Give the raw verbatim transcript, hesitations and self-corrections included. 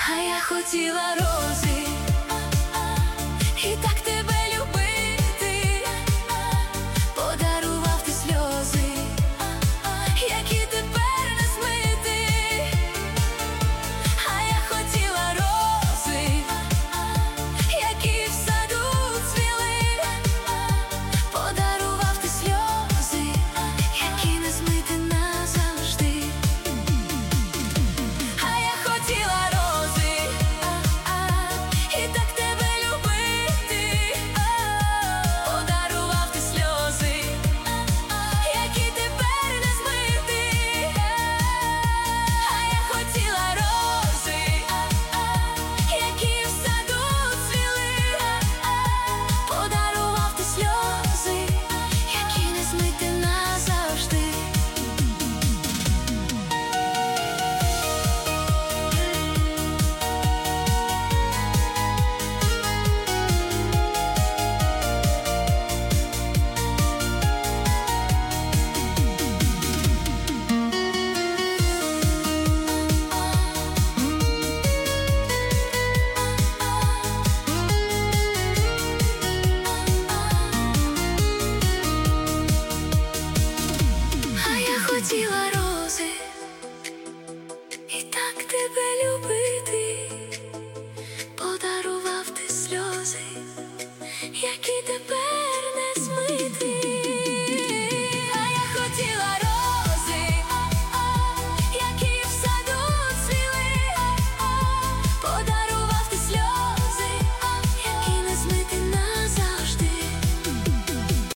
А я хотіла рози, і так тебе любити, подарував ти сльози, які тепер не змити. А я хотіла рози, які в саду цвіли, подарував ти сльози, які не змити назавжди. А я хотіла рози, і так тебе любити, подарував ти сльози, які тепер не змити. А я хотіла рози, які в саду цвіли, подарував ти сльози, які не змити назавжди. А я хотіла